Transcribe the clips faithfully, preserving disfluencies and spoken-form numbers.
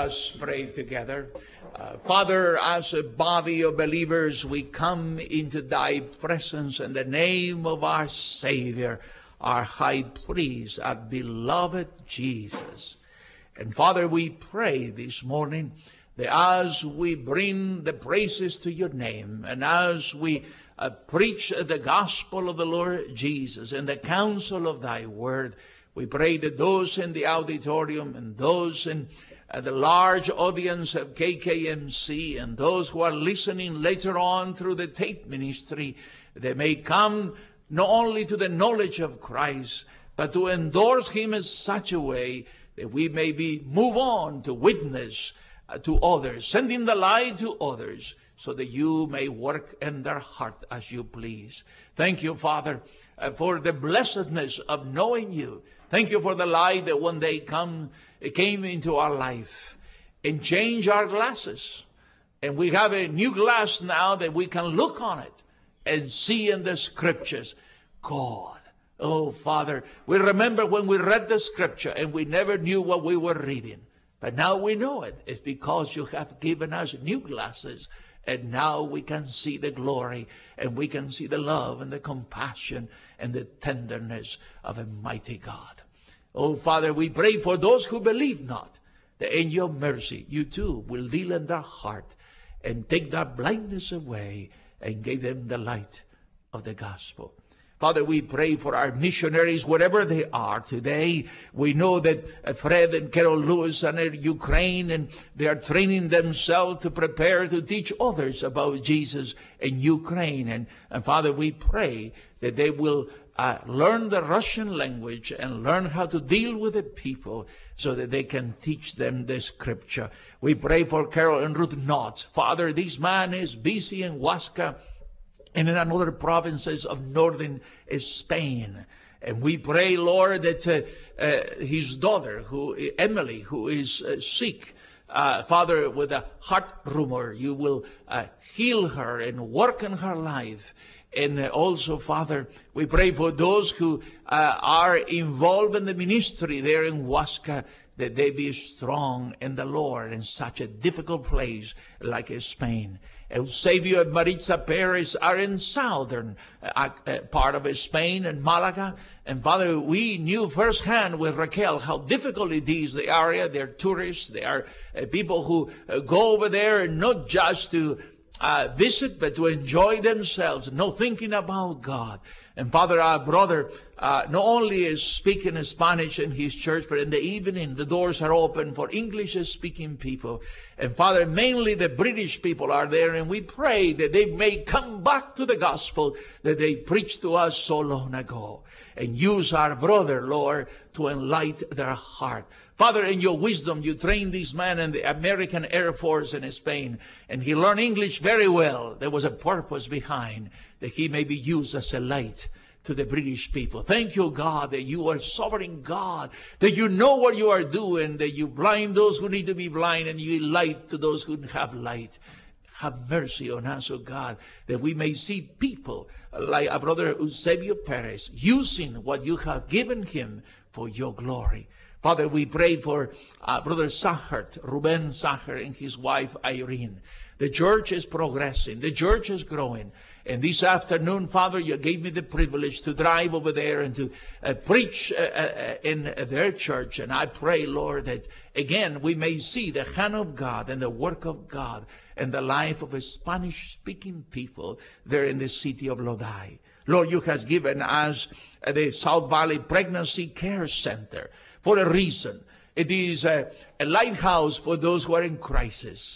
us pray together. Uh, Father, as a body of believers, we come into thy presence in the name of our Savior, our high priest, our beloved Jesus. And Father, we pray this morning that as we bring the praises to your name, and as we uh, preach the gospel of the Lord Jesus and the counsel of thy word, we pray that those in the auditorium and those in uh, the large audience of K K M C and those who are listening later on through the tape ministry, they may come not only to the knowledge of Christ, but to endorse him in such a way that we may be move on to witness uh, to others, sending the light to others, so that you may work in their heart as you please. Thank you, Father, uh, for the blessedness of knowing you. Thank you for the light that one day come, it came into our life and changed our glasses. And we have a new glass now that we can look on it and see in the scriptures God. Oh, Father, we remember when we read the scripture and we never knew what we were reading. But now we know it. It's because you have given us new glasses. And now we can see the glory, and we can see the love and the compassion and the tenderness of a mighty God. Oh, Father, we pray for those who believe not, that in your mercy you too will deal in their heart and take their blindness away and give them the light of the gospel. Father, we pray for our missionaries, wherever they are today. We know that Fred and Carol Lewis are in Ukraine, and they are training themselves to prepare to teach others about Jesus in Ukraine. And, and Father, we pray that they will uh, learn the Russian language and learn how to deal with the people so that they can teach them the scripture. We pray for Carol and Ruth Knott. Father, this man is busy in Huasca and in another provinces of northern Spain. And we pray, Lord, that uh, uh, his daughter, who Emily, who is uh, sick, uh, Father, with a heart rumor, you will uh, heal her and work in her life. And uh, also, Father, we pray for those who uh, are involved in the ministry there in Huasca, that they be strong in the Lord in such a difficult place like Spain. Eusebio and Maritza Perez are in southern uh, uh, part of Spain and Malaga. And Father, we knew firsthand with Raquel how difficult it is, the area. They're tourists. They are uh, people who uh, go over there not just to uh, visit, but to enjoy themselves, no thinking about God. And Father, our brother uh, not only is speaking Spanish in his church, but in the evening the doors are open for English-speaking people. And Father, mainly the British people are there, and we pray that they may come back to the gospel that they preached to us so long ago. And use our brother, Lord, to enlighten their heart. Father, in your wisdom, you trained this man in the American Air Force in Spain, and he learned English very well. There was a purpose behind, that he may be used as a light to the British people. Thank you, God, that you are sovereign God, that you know what you are doing, that you blind those who need to be blind, and you light to those who have light. Have mercy on us, O God, that we may see people like our brother Eusebio Perez using what you have given him for your glory. Father, we pray for uh, Brother Sachert, Ruben Sachert, and his wife Irene. The church is progressing. The church is growing. And this afternoon, Father, you gave me the privilege to drive over there and to uh, preach uh, uh, in their church. And I pray, Lord, that again we may see the hand of God and the work of God in the life of a Spanish-speaking people there in the city of Lodi. Lord, you have given us uh, the South Valley Pregnancy Care Center for a reason. It is a, a lighthouse for those who are in crisis,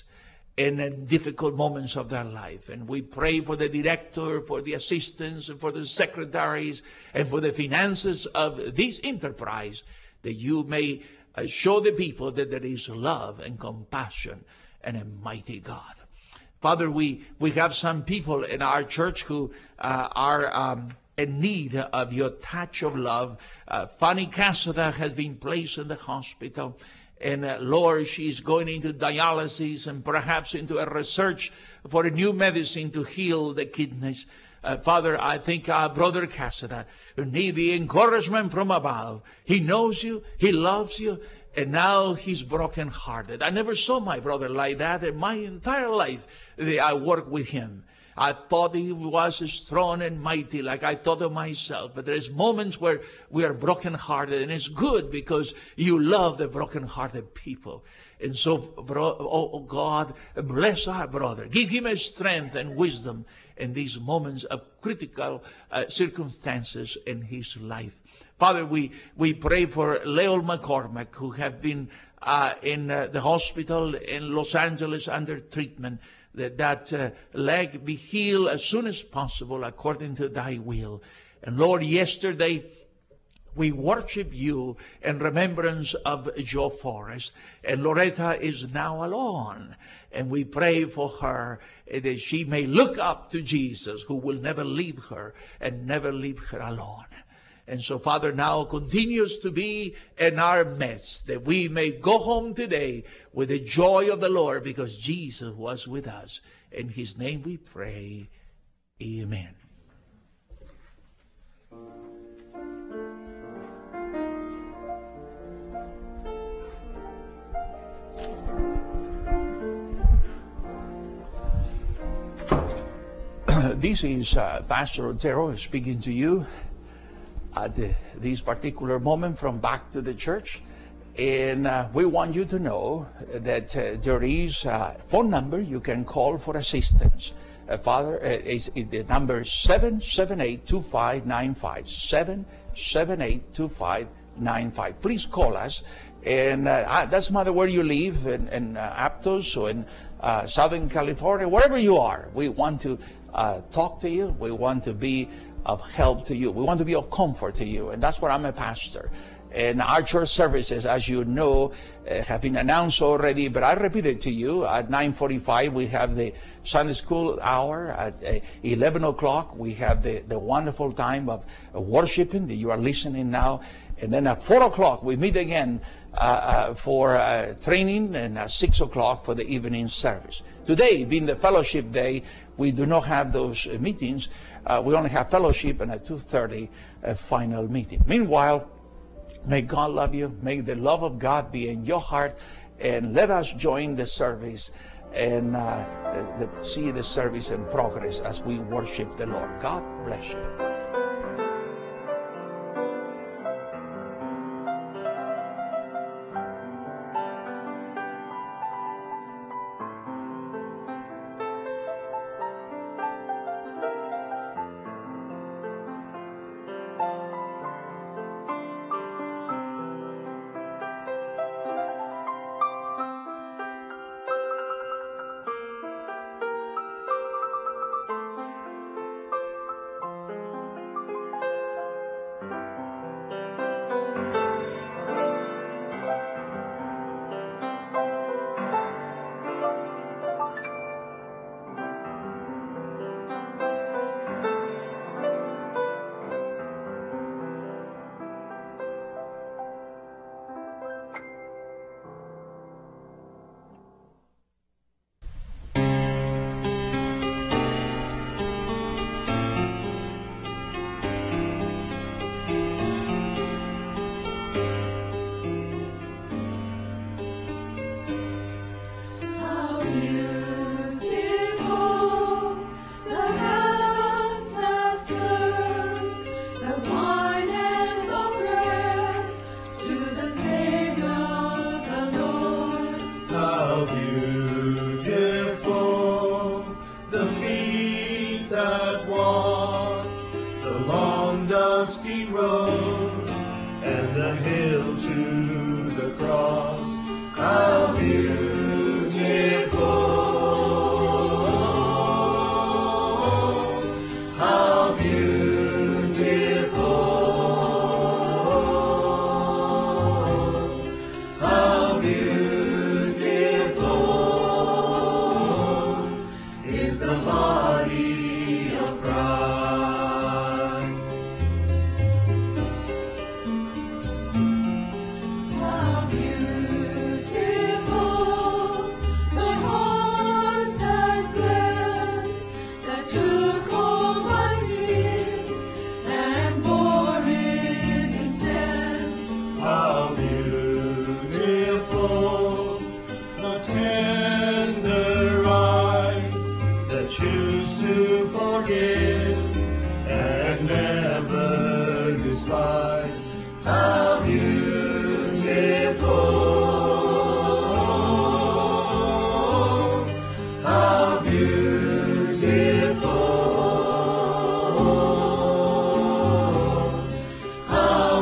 in difficult moments of their life. And we pray for the director, for the assistants, and for the secretaries, and for the finances of this enterprise, that you may uh, show the people that there is love and compassion and a mighty God. Father, we, we have some people in our church who uh, are um, in need of your touch of love. Uh, Fanny Casada has been placed in the hospital. And uh, Lord, she's going into dialysis and perhaps into a research for a new medicine to heal the kidneys. Uh, Father, I think our brother Casada need the encouragement from above. He knows you. He loves you. and now he's brokenhearted. I never saw my brother like that in my entire life that I worked with him. I thought he was strong and mighty like I thought of myself. But there's moments where we are brokenhearted, and it's good because you love the brokenhearted people. And so, bro, oh God, bless our brother. Give him a strength and wisdom in these moments of critical uh, circumstances in his life. Father, we, we pray for Leo McCormack, who have been uh, in uh, the hospital in Los Angeles under treatment. That, that uh, leg be healed as soon as possible according to thy will. And Lord, yesterday we worship you in remembrance of Joe Forrest. And Loretta is now alone. And we pray for her that she may look up to Jesus, who will never leave her and never leave her alone. And so, Father, now continues to be in our midst, that we may go home today with the joy of the Lord, because Jesus was with us. In his name we pray. Amen. This is uh, Pastor Otero speaking to you at the, this particular moment from back to the church. And uh, we want you to know that uh, there is a phone number you can call for assistance. Uh, Father, uh, is, is the number seven seven eight, two five nine five, seven seven eight, two five nine five. Please call us. And uh, doesn't matter where you live, in, in uh, Aptos or in uh, Southern California, wherever you are, we want to uh, talk to you. We want to be of help to you. We want to be of comfort to you. And that's where I'm a pastor. And our church services, as you know, uh, have been announced already, but I repeat it to you. At nine forty-five, we have the Sunday school hour. At uh, eleven o'clock, we have the, the wonderful time of uh, worshiping that you are listening now. And then at four o'clock, we meet again uh, uh, for uh, training, and at six o'clock for the evening service. Today, being the fellowship day, we do not have those uh, meetings. Uh, we only have fellowship and at two thirty, a final meeting. Meanwhile, may God love you. May the love of God be in your heart. And let us join the service and uh, the, see the service in progress as we worship the Lord. God bless you. Beautiful. rise. How beautiful, how beautiful, how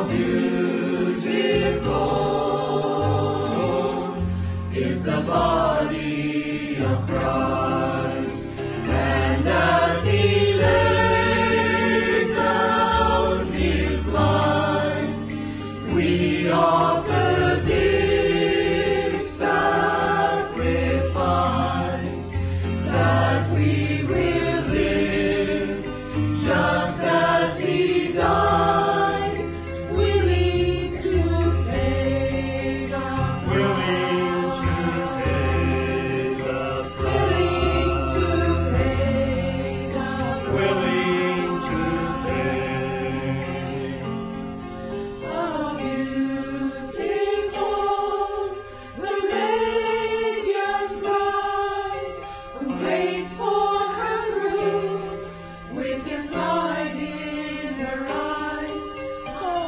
beautiful is the body of Christ. And as he laid down his life, we offer this sacrifice, that we will live just as he died, willing to pay the willing to pay the price, willing to pay the willing to pay. How beautiful the radiant bride who waits for her groom with his light in her eyes. How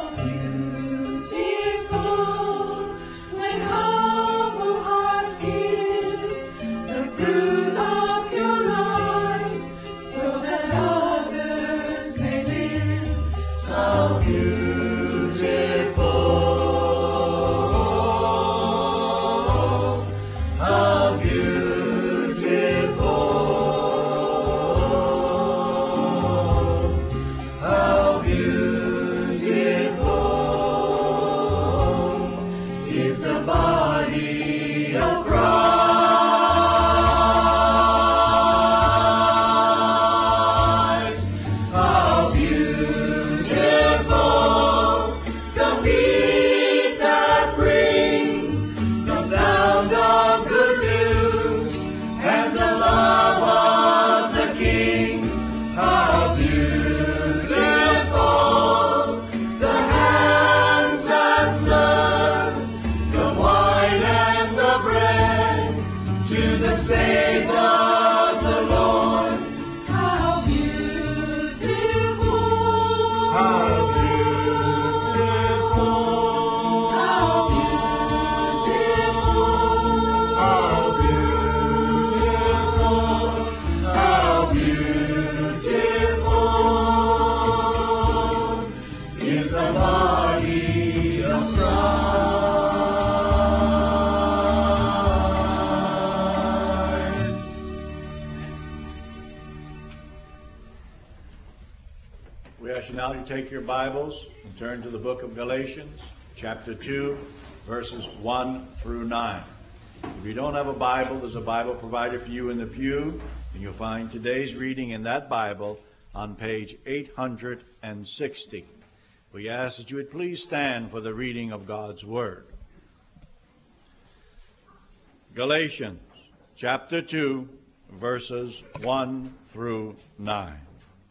beautiful when humble hearts give the fruit of your lives, so that others may live. How beautiful, how beautiful, how beautiful is the body of Christ. How beautiful the feet that bring the sound of good news and the love of the King. How beautiful the hands that serve the wine and the bread to the sake of the Lord. How beautiful, how beautiful, how beautiful, how beautiful, how beautiful is the body of Christ. We ask you now to take your Bibles and turn to the book of Galatians, chapter two, verses one through nine. If you don't have a Bible, there's a Bible provided for you in the pew, and you'll find today's reading in that Bible on page eight hundred sixty. We ask that you would please stand for the reading of God's Word. Galatians, chapter two, verses one through nine.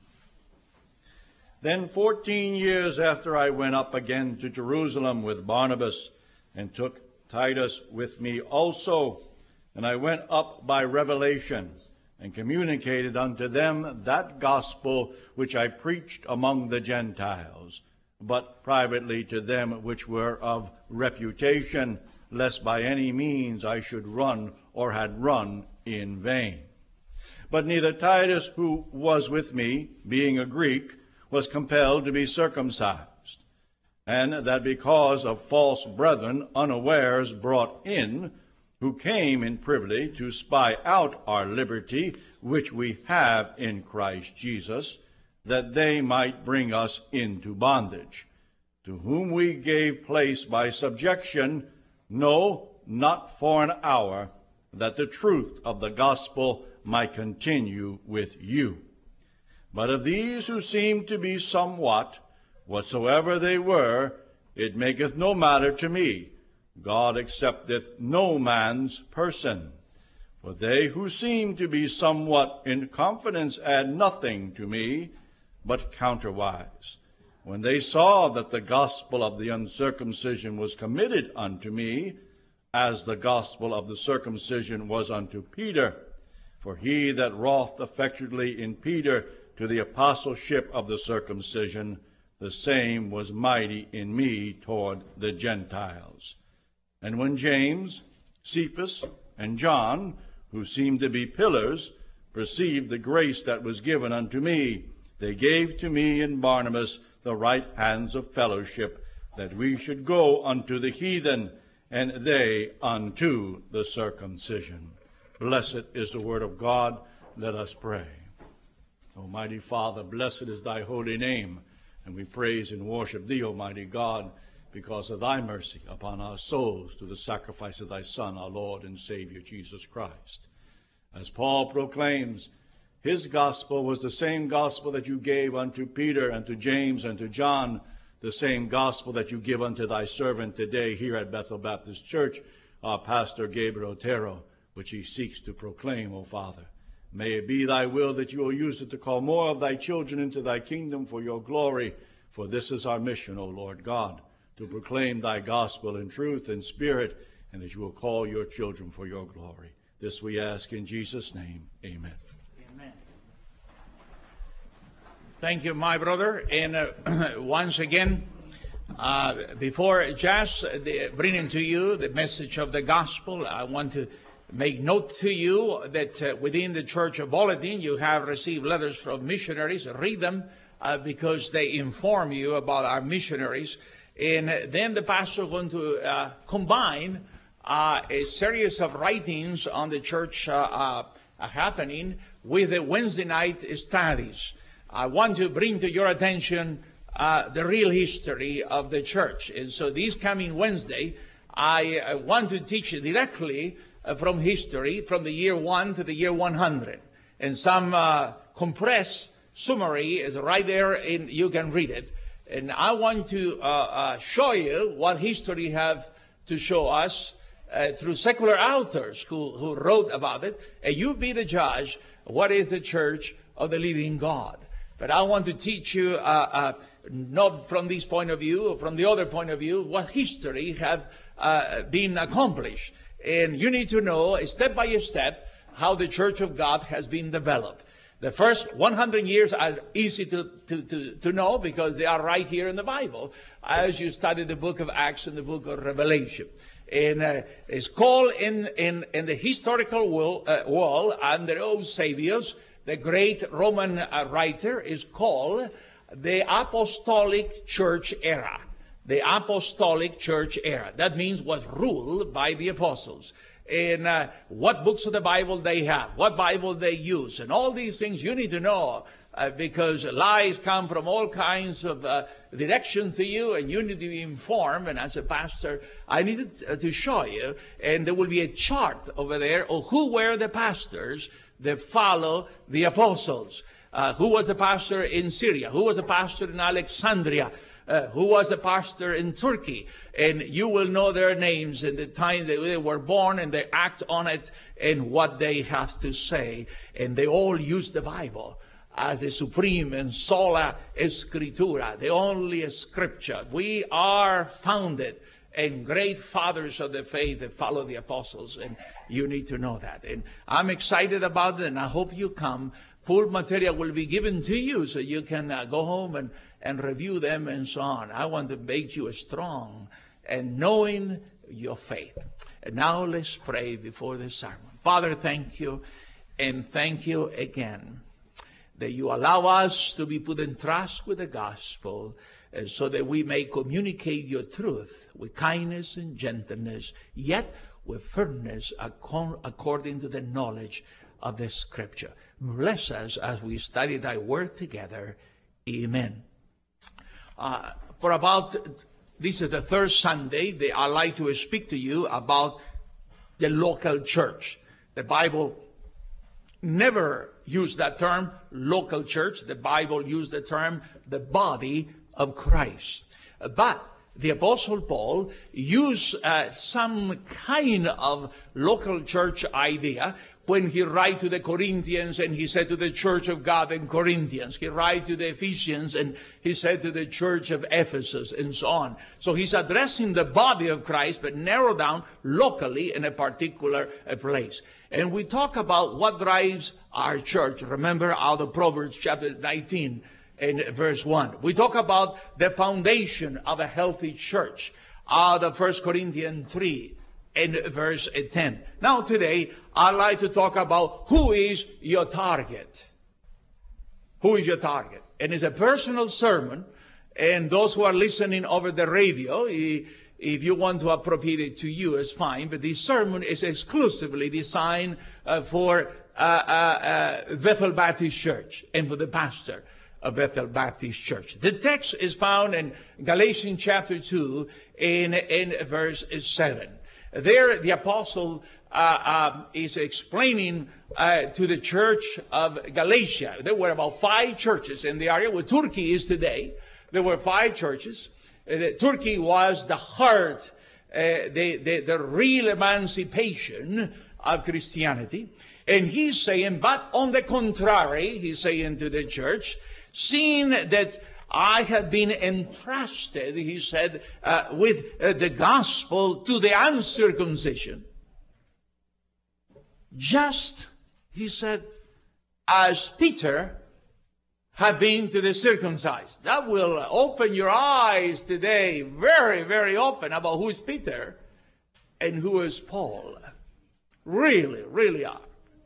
Then fourteen years after I went up again to Jerusalem with Barnabas, and took Titus with me also, and I went up by revelation, and communicated unto them that gospel which I preached among the Gentiles, but privately to them which were of reputation, lest by any means I should run or had run in vain. But neither Titus, who was with me, being a Greek, was compelled to be circumcised, and that because of false brethren unawares brought in, who came in privily to spy out our liberty which we have in Christ Jesus, that they might bring us into bondage, to whom we gave place by subjection, no, not for an hour, that the truth of the gospel might continue with you. But of these who seem to be somewhat, whatsoever they were, it maketh no matter to me. God accepteth no man's person. For they who seem to be somewhat in confidence add nothing to me, but counterwise. When they saw that the gospel of the uncircumcision was committed unto me, as the gospel of the circumcision was unto Peter, for he that wrought effectually in Peter to the apostleship of the circumcision, the same was mighty in me toward the Gentiles. And when James, Cephas, and John, who seemed to be pillars, perceived the grace that was given unto me, they gave to me and Barnabas the right hands of fellowship, that we should go unto the heathen, and they unto the circumcision. Blessed is the word of God. Let us pray. Almighty Father, blessed is thy holy name, and we praise and worship thee, Almighty God, because of thy mercy upon our souls through the sacrifice of thy Son, our Lord and Savior, Jesus Christ. As Paul proclaims, his gospel was the same gospel that you gave unto Peter and to James and to John, the same gospel that you give unto thy servant today here at Bethel Baptist Church, our pastor Gabriel Otero, which he seeks to proclaim, O Father. May it be thy will that you will use it to call more of thy children into thy kingdom for your glory, for this is our mission, O Lord God, to proclaim thy gospel in truth and spirit, and that you will call your children for your glory. This we ask in Jesus' name. Amen. Amen. Thank you, my brother. And uh, once again, uh, before just the, bringing to you the message of the gospel, I want to make note to you that uh, within the Church of Bulletin, you have received letters from missionaries. Read them uh, because they inform you about our missionaries. And then the pastor is going to uh, combine uh, a series of writings on the church uh, uh, happening with the Wednesday night studies. I want to bring to your attention uh, the real history of the church. And so this coming Wednesday, I uh, want to teach directly uh, from history, from the year one to the year one hundred. And some uh, compressed summary is right there, and you can read it. And I want to uh, uh, show you what history have to show us uh, through secular authors who, who wrote about it. And you be the judge, what is the church of the living God? But I want to teach you, uh, uh, not from this point of view, or from the other point of view, what history have uh, been accomplished. And you need to know, step by step, how the church of God has been developed. The first one hundred years are easy to, to, to, to know because they are right here in the Bible as you study the book of Acts and the book of Revelation. And uh, it's called in, in, in the historical wall, uh, wall under Eusebius, the great Roman uh, writer, is called the Apostolic Church era. The Apostolic Church era. That means was ruled by the apostles. And uh, what books of the Bible they have, what Bible they use, and all these things you need to know uh, because lies come from all kinds of uh, directions to you, and you need to be informed. And as a pastor, I need to, to show you, and there will be a chart over there of who were the pastors that follow the apostles. Uh, who was the pastor in Syria? Who was the pastor in Alexandria? Uh, who was the pastor in Turkey? And you will know their names and the time that they were born and they act on it and what they have to say. And they all use the Bible as the supreme and sola scriptura, the only scripture. We are founded and great fathers of the faith that follow the apostles, and you need to know that. And I'm excited about it, and I hope you come. Full material will be given to you so you can uh, go home and, and review them and so on. I want to make you strong and knowing your faith. And now let's pray before the sermon. Father, thank you, and thank you again that you allow us to be put in trust with the gospel, uh, so that we may communicate your truth with kindness and gentleness, yet with firmness according to the knowledge of the Scripture. Bless us as we study thy word together. Amen. Uh, for about, this is the third Sunday that I like to speak to you about the local church. The Bible never used that term, local church. The Bible used the term, the body of Christ. But the Apostle Paul used uh, some kind of local church idea when he wrote to the Corinthians, and he said to the church of God in Corinthians. He wrote to the Ephesians, and he said to the church of Ephesus, and so on. So he's addressing the body of Christ, but narrowed down locally in a particular uh, place. And we talk about what drives our church. Remember out of Proverbs chapter nineteen, and verse one. We talk about the foundation of a healthy church out of First Corinthians three and verse ten. Now today, I'd like to talk about who is your target. Who is your target? And it's a personal sermon, and those who are listening over the radio, if you want to appropriate it to you, it's fine, but this sermon is exclusively designed uh, for uh, uh, uh, Bethel Baptist Church and for the pastor of Bethel Baptist Church. The text is found in Galatians chapter two in, in verse seven. There, the apostle uh, uh, is explaining uh, to the church of Galatia. There were about five churches in the area where Turkey is today. There were five churches. Uh, Turkey was the heart, uh, the, the, the real emancipation of Christianity. And he's saying, but on the contrary, he's saying to the church, seeing that I have been entrusted, he said, uh, with uh, the gospel to the uncircumcision. Just, he said, as Peter had been to the circumcised. That will open your eyes today, very, very open, about who is Peter and who is Paul. Really, really are.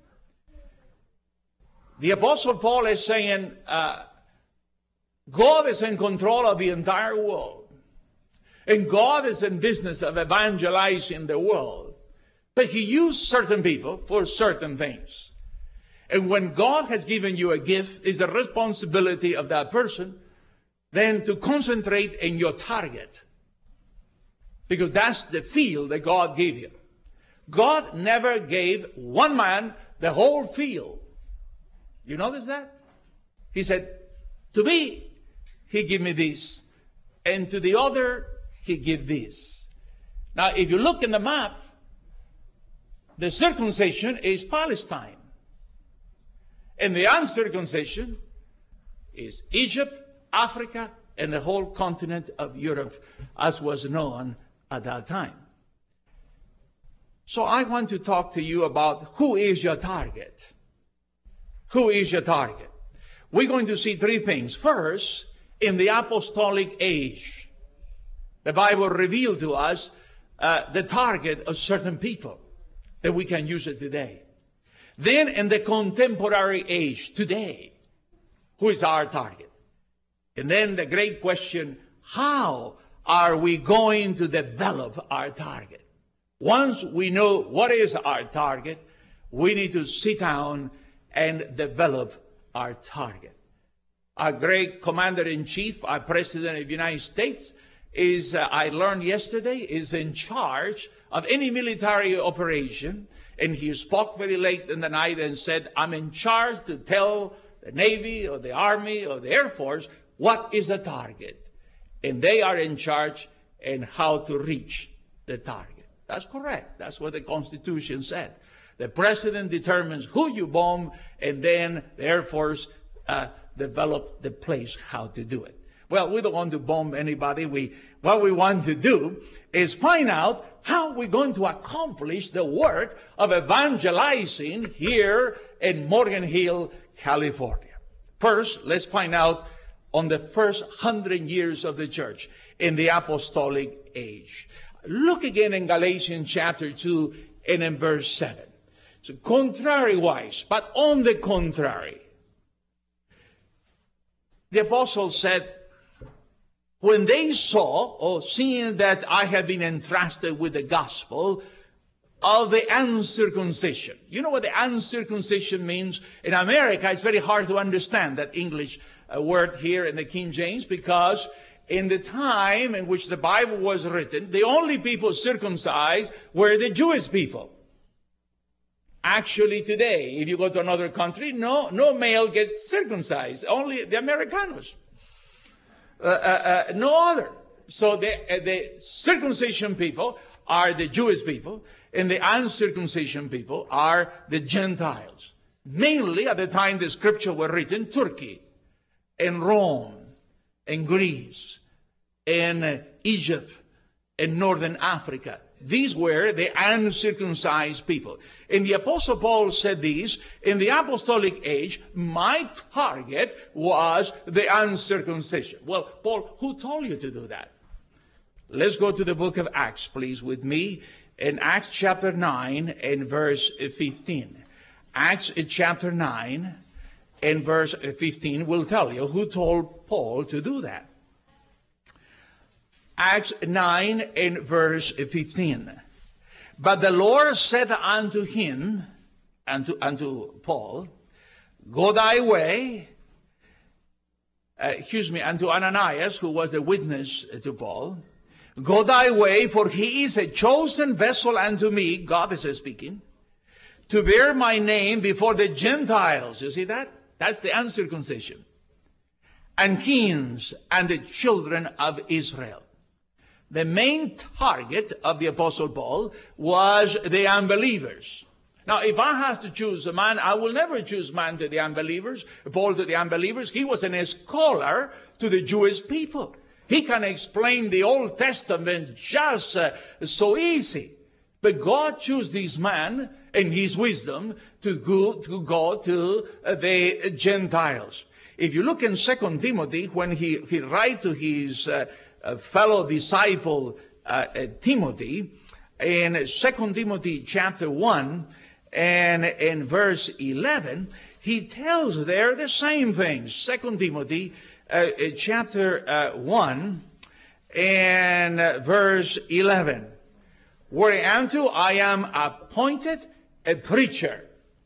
The Apostle Paul is saying, uh, God is in control of the entire world. And God is in business of evangelizing the world. But He used certain people for certain things. And when God has given you a gift, it's the responsibility of that person then to concentrate in your target. Because that's the field that God gave you. God never gave one man the whole field. You notice that? He said, to me, He gave me this. And to the other, He gave this. Now, if you look in the map, the circumcision is Palestine. And the uncircumcision is Egypt, Africa, and the whole continent of Europe, as was known at that time. So I want to talk to you about who is your target. Who is your target? We're going to see three things. First, in the apostolic age, the Bible revealed to us uh, the target of certain people that we can use it today. Then in the contemporary age, today, who is our target? And then the great question, how are we going to develop our target? Once we know what is our target, we need to sit down and develop our target. Our great commander-in-chief, our president of the United States, is, uh, I learned yesterday, is in charge of any military operation. And he spoke very late in the night and said, I'm in charge to tell the Navy or the Army or the Air Force what is the target. And they are in charge in how to reach the target. That's correct. That's what the Constitution said. The president determines who you bomb, and then the Air Force uh, develop the place how to do it. Well, we don't want to bomb anybody. We, what we want to do is find out how we're going to accomplish the work of evangelizing here in Morgan Hill, California. First, let's find out on the first hundred years of the church in the apostolic age. Look again in Galatians chapter two and in verse seven. So contrary-wise, but on the contrary, the apostle said, when they saw, or seeing that I had been entrusted with the gospel of the uncircumcision. You know what the uncircumcision means? In America, it's very hard to understand that English uh, word here in the King James, because in the time in which the Bible was written, the only people circumcised were the Jewish people. Actually, today, if you go to another country, no, no male gets circumcised, only the Americanos. Uh, uh, uh, no other. So the, uh, the circumcision people are the Jewish people, and the uncircumcision people are the Gentiles. Mainly, at the time the scripture was written, Turkey, and Rome, and Greece, and uh, Egypt, and Northern Africa. these were the uncircumcised people. And the Apostle Paul said this, in the apostolic age, my target was the uncircumcision. Well, Paul, who told you to do that? Let's go to the book of Acts, please, with me, in Acts chapter nine and verse fifteen. Acts chapter nine and verse fifteen will tell you who told Paul to do that. Acts nine and verse fifteen. But the Lord said unto him, unto, unto Paul, go thy way, uh, excuse me, unto Ananias, who was the witness to Paul, go thy way, for he is a chosen vessel unto me, God is speaking, to bear my name before the Gentiles. You see that? That's the uncircumcision. And kings and the children of Israel. The main target of the Apostle Paul was the unbelievers. Now, if I have to choose a man, I will never choose man to the unbelievers, Paul to the unbelievers. He was a scholar to the Jewish people. He can explain the Old Testament just uh, so easy. But God chose this man in his wisdom to go to, go to uh, the Gentiles. If you look in Second Timothy, when he, he writes to his uh, uh, fellow disciple uh, uh, Timothy, in Second Timothy chapter one and in verse eleven, he tells there the same things. Second Timothy uh, chapter uh, one and uh, verse eleven. Whereunto I am appointed a preacher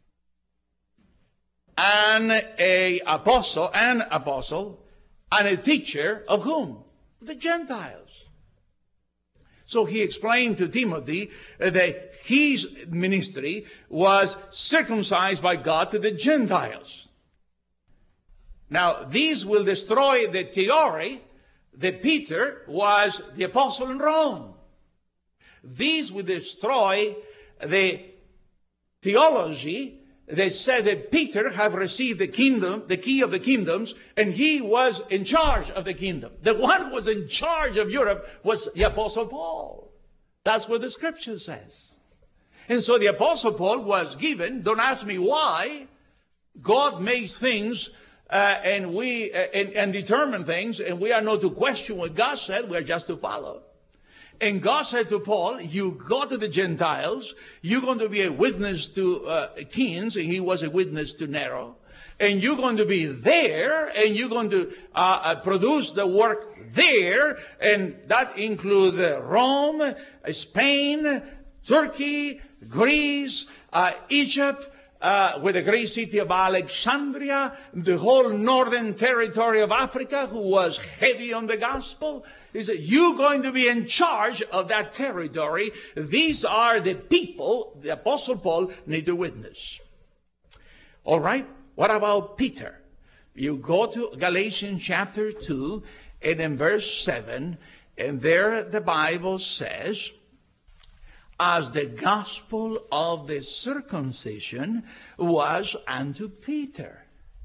and a apostle, an apostle, and a teacher of whom? The Gentiles. So he explained to Timothy that his ministry was circumcised by God to the Gentiles. Now, these will destroy the theory that Peter was the apostle in Rome. These will destroy the theology that said that Peter have received the kingdom, the key of the kingdoms, and he was in charge of the kingdom. The one who was in charge of Europe was the Apostle Paul. That's what the scripture says. And so the Apostle Paul was given, don't ask me why, God makes things uh, and we uh, and, and determine things, and we are not to question what God said, we are just to follow. And God said to Paul, you go to the Gentiles, you're going to be a witness to uh, kings, and he was a witness to Nero. And you're going to be there, and you're going to uh, uh, produce the work there, and that includes uh, Rome, uh, Spain, Turkey, Greece, uh, Egypt, Uh, with the great city of Alexandria, the whole northern territory of Africa, who was heavy on the gospel. He said, you're going to be in charge of that territory. These are the people the Apostle Paul need to witness. All right, what about Peter? You go to Galatians chapter two, and in verse seven, and there the Bible says, as the gospel of the circumcision was unto Peter.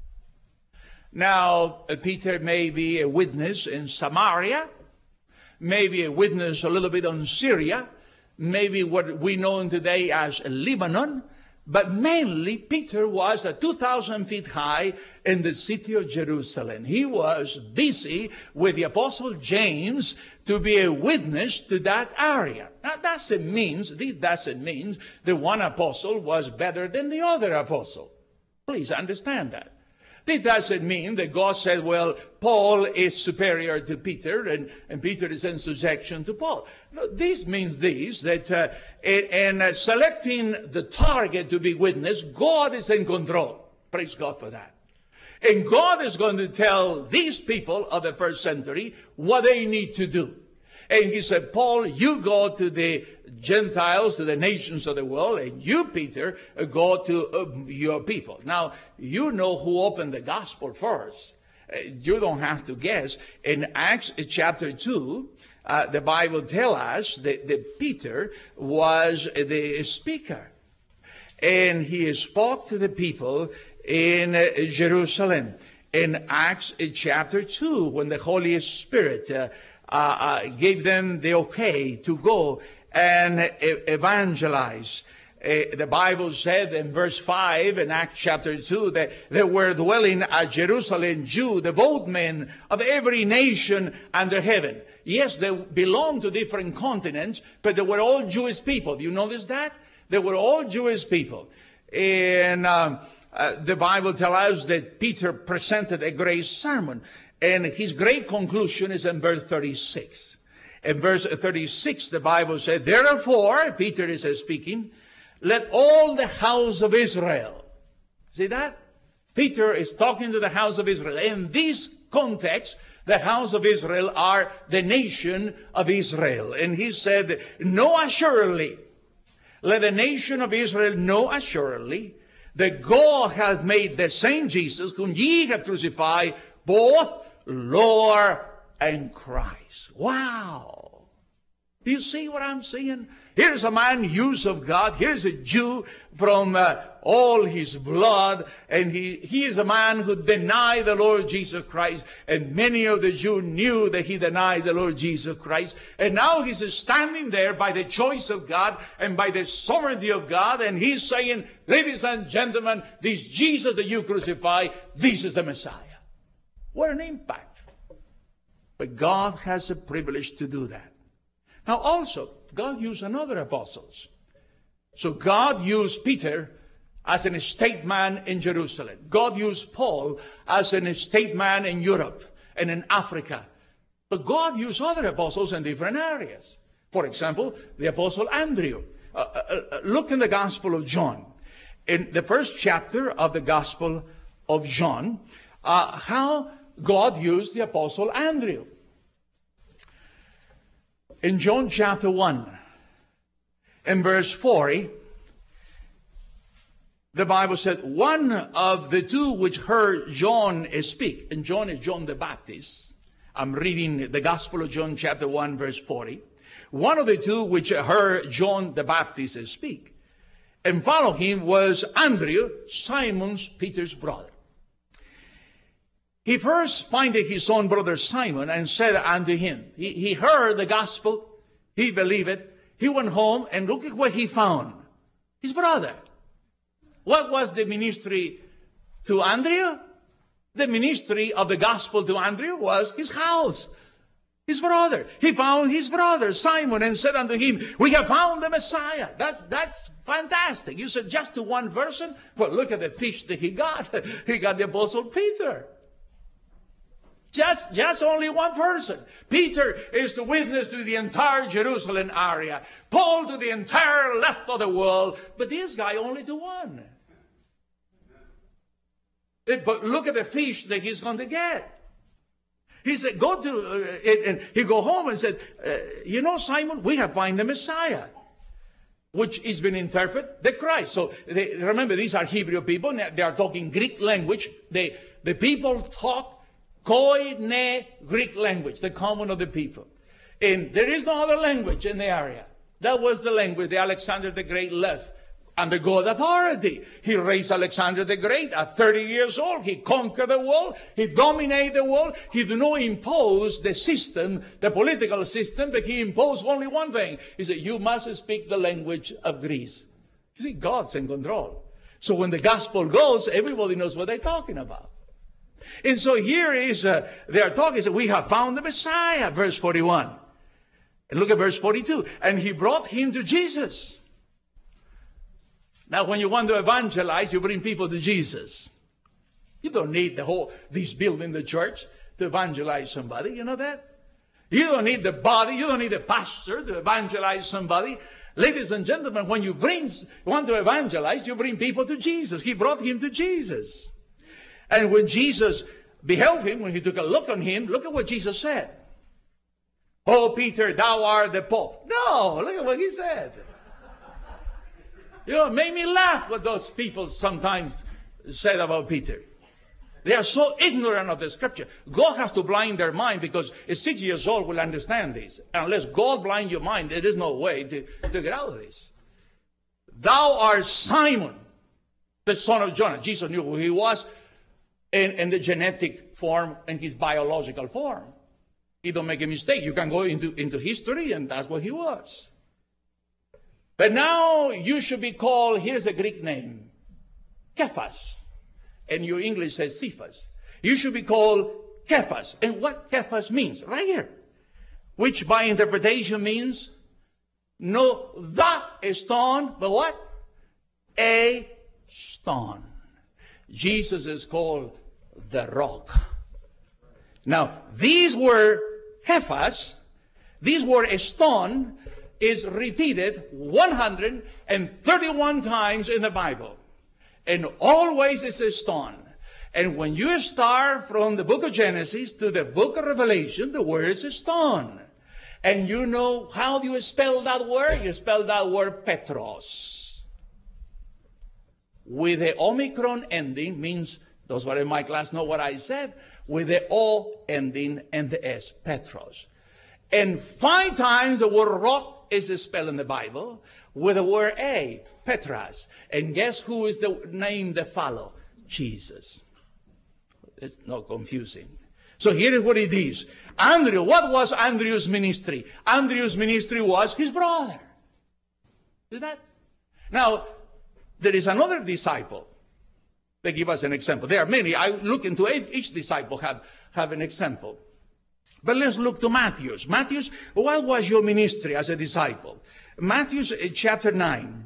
Now, Peter may be a witness in Samaria, maybe a witness a little bit on Syria, maybe what we know today as Lebanon, but mainly Peter was at two thousand feet high in the city of Jerusalem. He was busy with the Apostle James to be a witness to that area. Now, that doesn't mean, this doesn't mean the one apostle was better than the other apostle. Please understand that. This doesn't mean that God said, well, Paul is superior to Peter and, and Peter is in subjection to Paul. No, this means this, that uh, in, in uh, selecting the target to be witness, God is in control. Praise God for that. And God is going to tell these people of the first century what they need to do. And he said, Paul, you go to the Gentiles, to the nations of the world, and you, Peter, go to uh, your people. Now, you know who opened the gospel first. Uh, you don't have to guess. In Acts chapter two, uh, the Bible tells us that, that Peter was the speaker. And he spoke to the people in uh, Jerusalem. In Acts chapter two, when the Holy Spirit uh, Uh, uh, gave them the okay to go and evangelize. Uh, the Bible said in verse five in Acts chapter two that there were dwelling at Jerusalem Jews, devout men of every nation under heaven. Yes, they belonged to different continents, but they were all Jewish people. Do you notice that? They were all Jewish people. And um, uh, the Bible tells us that Peter presented a great sermon. And his great conclusion is in verse thirty-six. In verse thirty-six, the Bible said, therefore, Peter is speaking, let all the house of Israel. See that? Peter is talking to the house of Israel. In this context, the house of Israel are the nation of Israel. And he said, know assuredly, let the nation of Israel know assuredly that God hath made the same Jesus, whom ye have crucified, both Lord and Christ. Wow. Do you see what I'm saying? Here's a man used of God. Here's a Jew from uh, all his blood. And he, he is a man who denied the Lord Jesus Christ. And many of the Jews knew that he denied the Lord Jesus Christ. And now he's standing there by the choice of God and by the sovereignty of God. And he's saying, ladies and gentlemen, this Jesus that you crucify, this is the Messiah. What an impact. But God has a privilege to do that. Now also, God used another apostles. So God used Peter as an estate man in Jerusalem. God used Paul as an estate man in Europe and in Africa. But God used other apostles in different areas. For example, the apostle Andrew. Uh, uh, uh, look in the Gospel of John. In the first chapter of the Gospel of John, uh, how God used the apostle Andrew. In John chapter one, in verse forty, the Bible said, one of the two which heard John speak, and John is John the Baptist. I'm reading the Gospel of John chapter one, verse forty. One of the two which heard John the Baptist speak, and followed him was Andrew, Simon Peter's brother. He first findeth his own brother Simon and said unto him, he, he heard the gospel, he believed it, he went home and look at what he found. His brother. What was the ministry to Andrew? The ministry of the gospel to Andrew was his house. His brother. He found his brother Simon and said unto him, we have found the Messiah. That's, that's fantastic. You said just to one person? Well, look at the fish that he got. He got the apostle Peter. Just, just only one person. Peter is the witness to the entire Jerusalem area. Paul to the entire left of the world. But this guy only to one. But look at the fish that he's going to get. He said, go to, uh, and he go home and said, uh, you know, Simon, we have found the Messiah, which is been interpreted the Christ. So they, remember, these are Hebrew people. They are talking Greek language. They, the people talk Koine Greek language, the common of the people. And there is no other language in the area. That was the language that Alexander the Great left under God authority. He raised Alexander the Great at thirty years old. He conquered the world. He dominated the world. He did not impose the system, the political system, but he imposed only one thing. He said, you must speak the language of Greece. You see, God's in control. So when the gospel goes, everybody knows what they're talking about. And so here is, uh, they are talking, so we have found the Messiah, verse forty-one. And look at verse forty-two. And he brought him to Jesus. Now, when you want to evangelize, you bring people to Jesus. You don't need the whole, this building, the church, to evangelize somebody. You know that? You don't need the body. You don't need the pastor to evangelize somebody. Ladies and gentlemen, when you bring, want to evangelize, you bring people to Jesus. He brought him to Jesus. And when Jesus beheld him, when he took a look on him, look at what Jesus said. Oh, Peter, thou art the Pope. No, look at what he said. You know, it made me laugh what those people sometimes said about Peter. They are so ignorant of the scripture. God has to blind their mind, because a six years old will understand this. Unless God blind your mind, there is no way to, to get out of this. Thou art Simon, the son of Jonah. Jesus knew who he was. In, in the genetic form and his biological form. He don't make a mistake. You can go into, into history, and that's what he was. But now you should be called, here's a Greek name, Cephas. And your English says Cephas. You should be called Cephas. And what Cephas means, right here, which by interpretation means no the stone, but what? A stone. Jesus is called the rock. Now, these were Cephas, these were a stone, is repeated one hundred thirty-one times in the Bible. And always it's a stone. And when you start from the book of Genesis to the book of Revelation, the word is a stone. And you know how do you spell that word? You spell that word Petros. With the Omicron ending, means, those who are in my class know what I said, with the O ending and the S, Petros. And five times the word rock is spelled in the Bible with the word A, Petras. And guess who is the name that follow? Jesus. It's not confusing. So here is what it is. Andrew, what was Andrew's ministry? Andrew's ministry was his brother. Is that? Now, there is another disciple. They give us an example. There are many. I look into each, each disciple have, have an example. But let's look to Matthew's. Matthew's, what was your ministry as a disciple? Matthew's uh, chapter nine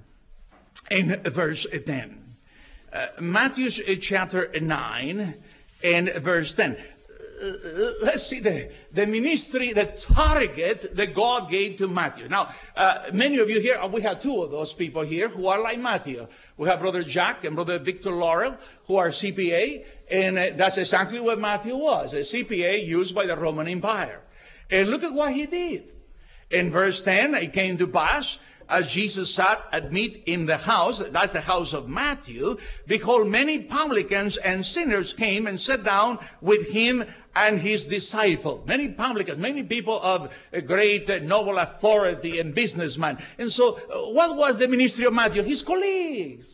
and verse ten. Uh, Matthew's uh, chapter nine and verse ten. Uh, let's see the, the ministry, the target that God gave to Matthew. Now, uh, many of you here, we have two of those people here who are like Matthew. We have Brother Jack and Brother Victor Laurel, who are C P A, and uh, that's exactly what Matthew was, a C P A used by the Roman Empire. And look at what he did. In verse ten, it came to pass, as Jesus sat at meat in the house, that's the house of Matthew, behold, many publicans and sinners came and sat down with him and his disciple. Many publicans, many people of a great uh, noble authority and businessmen. And so, uh, what was the ministry of Matthew? His colleagues.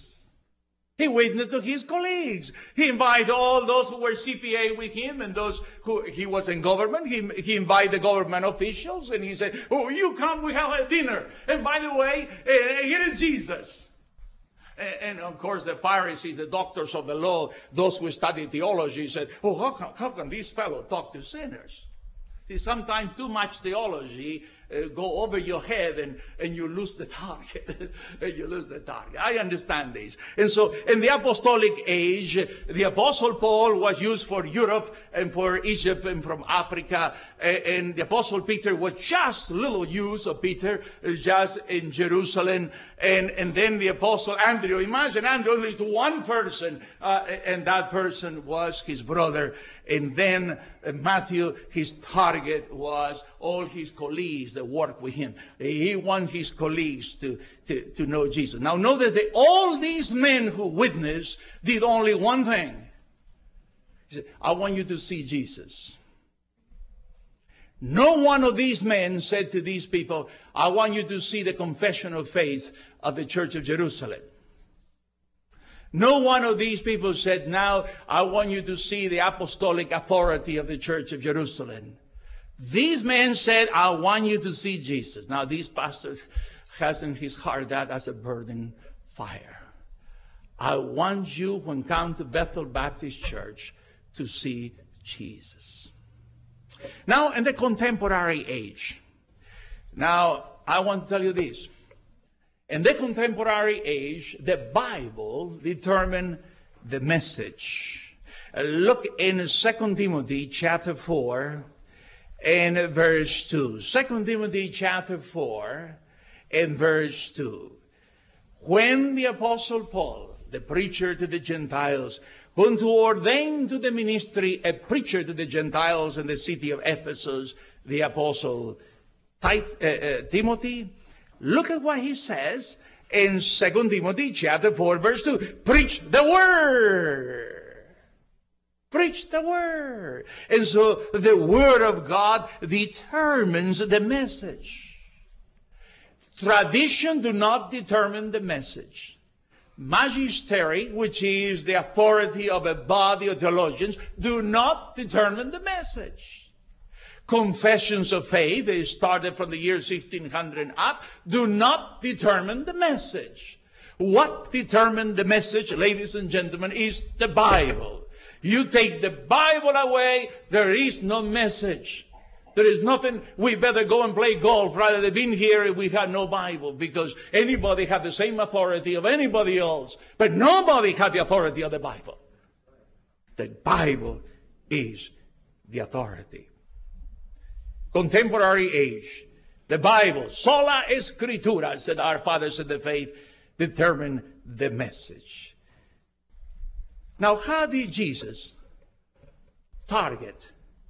He witnessed to his colleagues. He invited all those who were C P A with him and those who he was in government. He, he invited the government officials and he said, oh, you come, we have a dinner. And by the way, uh, here is Jesus. And, and of course the Pharisees, the doctors of the law, those who studied theology said, oh, how can, how can this fellow talk to sinners? See, sometimes too much theology uh, go over your head and, and you lose the target. You lose the target. I understand this. And so in the apostolic age, the Apostle Paul was used for Europe and for Egypt and from Africa. And the Apostle Peter was just a little use of Peter, just in Jerusalem. And, and then the Apostle Andrew, imagine Andrew only to one person, uh, and that person was his brother. And then uh, Matthew, his target was all his colleagues that worked with him. He wanted his colleagues to, to, to know Jesus. Now notice that all these men who witnessed did only one thing. He said, I want you to see Jesus. No one of these men said to these people, I want you to see the confession of faith of the Church of Jerusalem. No one of these people said, now I want you to see the apostolic authority of the Church of Jerusalem. These men said, I want you to see Jesus. Now this pastor has in his heart that as a burning fire. I want you, when come to Bethel Baptist Church, to see Jesus. Now, in the contemporary age, now, I want to tell you this. In the contemporary age, the Bible determined the message. Uh, look in Second Timothy chapter four and verse two. Second Timothy chapter four and verse two. When the Apostle Paul, the preacher to the Gentiles, whom to ordain to the ministry a preacher to the Gentiles in the city of Ephesus, the Apostle Tith, uh, uh, Timothy, look at what he says in Second Timothy chapter four, verse two. Preach the word. Preach the word. And so the word of God determines the message. Tradition do not determine the message. Magistery, which is the authority of a body of theologians, do not determine the message. confessions of faith, they started from the year sixteen hundred up, do not determine the message. What determined the message, ladies and gentlemen, is the Bible. You take the Bible away, there is no message. There is nothing. We better go and play golf rather than being here if we have no Bible, because anybody have the same authority of anybody else, but nobody has the authority of the Bible. The Bible is the authority. Contemporary age, the Bible, sola scriptura, said our fathers in the faith, determine the message. Now, how did Jesus target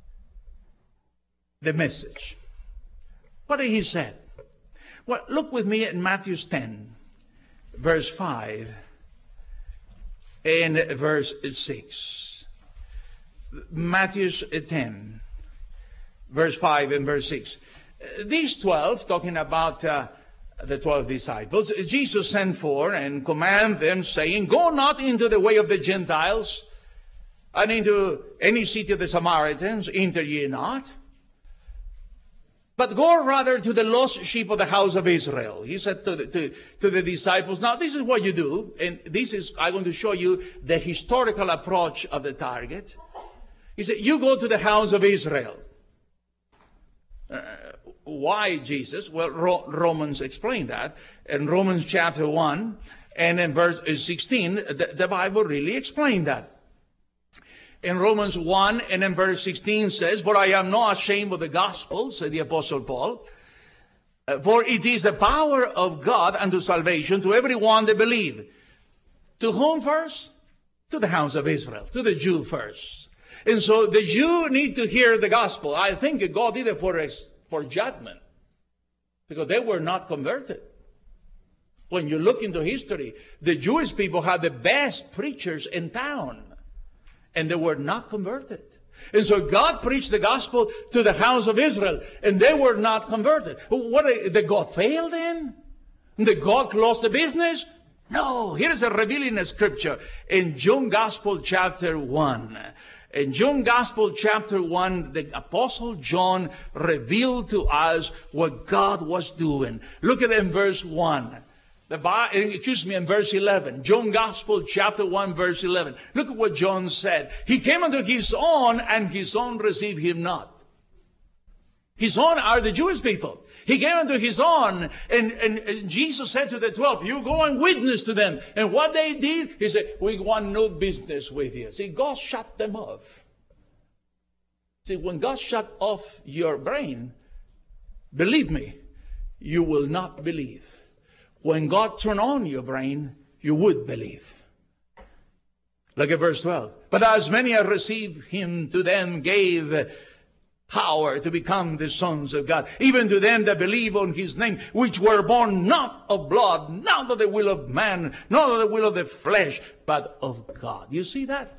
the message? What did he say? Well, look with me at Matthew ten, verse five and verse six. Matthew ten, verse five and verse six. These twelve, talking about uh, the twelve disciples, Jesus sent for and commanded them, saying, go not into the way of the Gentiles, and into any city of the Samaritans enter ye not, but go rather to the lost sheep of the house of Israel. He said to the, to, to the disciples, now this is what you do, and this is, I'm going to show you the historical approach of the target. He said, you go to the house of Israel. Uh, why, Jesus? Well, Ro- Romans explained that. In Romans chapter one and in verse sixteen, the, the Bible really explained that. In Romans one and in verse sixteen says, for I am not ashamed of the gospel, said the Apostle Paul, for it is the power of God unto salvation to everyone that believe. To whom first? To the house of Israel, to the Jew first. And so the Jew need to hear the gospel. I think God did it for, for judgment, because they were not converted. When you look into history, the Jewish people had the best preachers in town, and they were not converted. And so God preached the gospel to the house of Israel, and they were not converted. What, did God fail then? Did God close the business? No. Here's a revealing scripture in John Gospel chapter one. In John Gospel chapter one, the Apostle John revealed to us what God was doing. Look at it in verse one. The, excuse me, in verse eleven. John Gospel chapter one, verse eleven. Look at what John said. He came unto his own, and his own received him not. His own are the Jewish people. He came unto his own, and, and, and Jesus said to the twelve, you go and witness to them. And what they did, he said, we want no business with you. See, God shut them off. See, when God shut off your brain, believe me, you will not believe. When God turned on your brain, you would believe. Look at verse twelve. But as many as received him, to them gave power to become the sons of God, even to them that believe on his name, which were born not of blood, not of the will of man, not of the will of the flesh, but of God. You see that?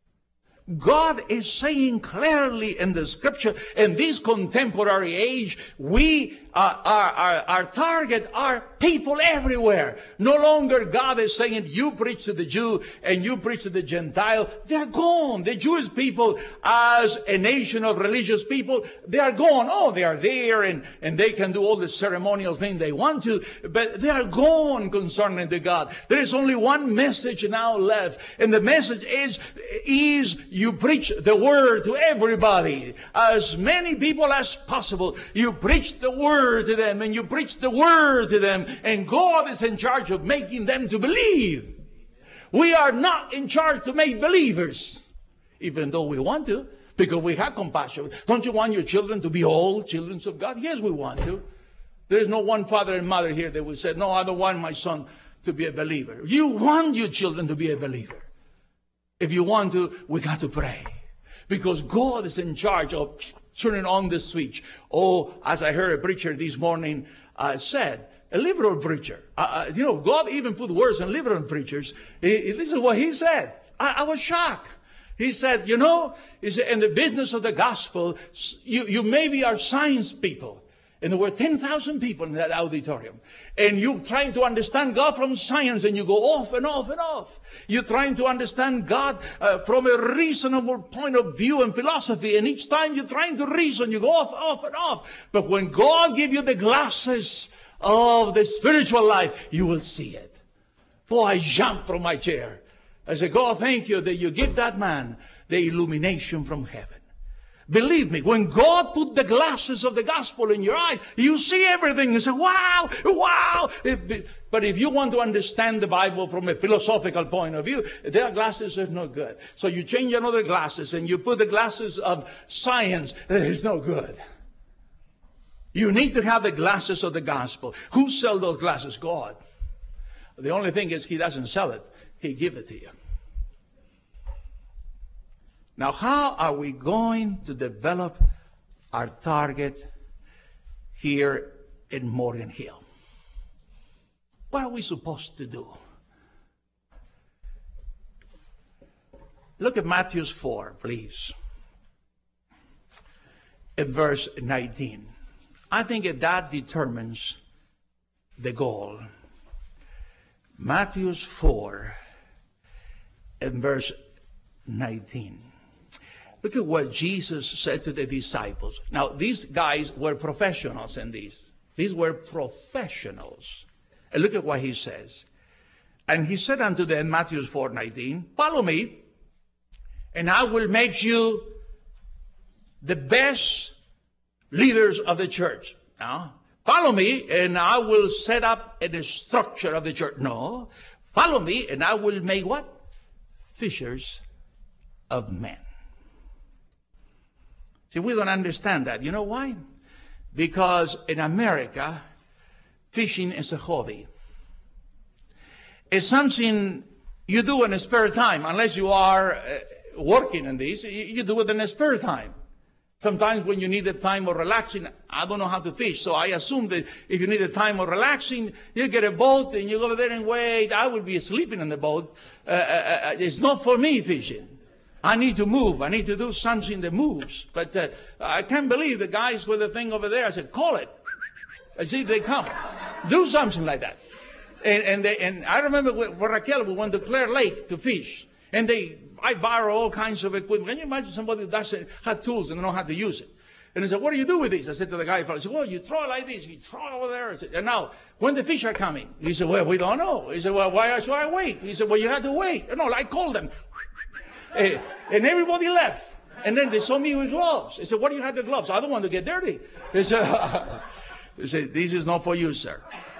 God is saying clearly in the scripture, in this contemporary age, we, uh, our, our, our target are people everywhere. No longer God is saying, you preach to the Jew and you preach to the Gentile. They're gone. The Jewish people, as a nation of religious people, they are gone. Oh, they are there, and, and they can do all the ceremonial things they want to, but they are gone concerning the God. There is only one message now left, and the message is, is you preach the word to everybody, as many people as possible. You preach the word to them, and you preach the word to them, and God is in charge of making them to believe. We are not in charge to make believers, even though we want to, because we have compassion. Don't you want your children to be all children of God? Yes, we want to. There is no one father and mother here that will say, no, I don't want my son to be a believer. You want your children to be a believer. If you want to, we got to pray, because God is in charge of turning on the switch. Oh, as I heard a preacher this morning uh, said, a liberal preacher. Uh, uh, you know, God even put words in liberal preachers. He, this is what he said. I, I was shocked. He said, you know, he said, in the business of the gospel, you, you maybe are science people. And there were ten thousand people in that auditorium. And you're trying to understand God from science, and you go off and off and off. You're trying to understand God uh, from a reasonable point of view and philosophy. And each time you're trying to reason, you go off, off and off. But when God gives you the glasses of the spiritual life, you will see it. Boy, I jumped from my chair. I said, God, thank you that you give that man the illumination from heaven. Believe me, when God put the glasses of the gospel in your eyes, you see everything. You say, wow, wow. But if you want to understand the Bible from a philosophical point of view, their glasses are no good. So you change another glasses and you put the glasses of science. It's no good. You need to have the glasses of the gospel. Who sells those glasses? God. The only thing is he doesn't sell it. He gives it to you. Now, how are we going to develop our target here in Morgan Hill? What are we supposed to do? Look at Matthew four, please. In verse nineteen. I think that, that determines the goal. Matthew four, in verse nineteen. Look at what Jesus said to the disciples. Now, these guys were professionals in these. These were professionals. And look at what he says. And he said unto them, Matthew four nineteen, follow me, and I will make you the best leaders of the church. Now, follow me, and I will set up a structure of the church. No, follow me, and I will make what? Fishers of men. See, we don't understand that. You know why? Because in America, fishing is a hobby. It's something you do in a spare time, unless you are uh, working in this. You, you do it in a spare time. Sometimes when you need a time of relaxing, I don't know how to fish, so I assume that if you need a time of relaxing, you get a boat and you go over there and wait. I would be sleeping in the boat. Uh, uh, it's not for me fishing. I need to move. I need to do something that moves. But uh, I can't believe the guys with the thing over there. I said, call it. I see if they come. Do something like that. And and, they, and I remember with Raquel, we went to Clear Lake to fish. And they, I borrow all kinds of equipment. Can you imagine somebody who doesn't have tools and don't know how to use it? And I said, what do you do with this? I said to the guy, I said, well, you throw it like this. You throw it over there. I said, and now, when the fish are coming? He said, well, we don't know. He said, well, why should I wait? He said, well, you have to wait. No, I called them. Uh, and everybody left. And then they saw me with gloves. They said, what do you have the gloves? I don't want to get dirty. They said, they said, this is not for you, sir.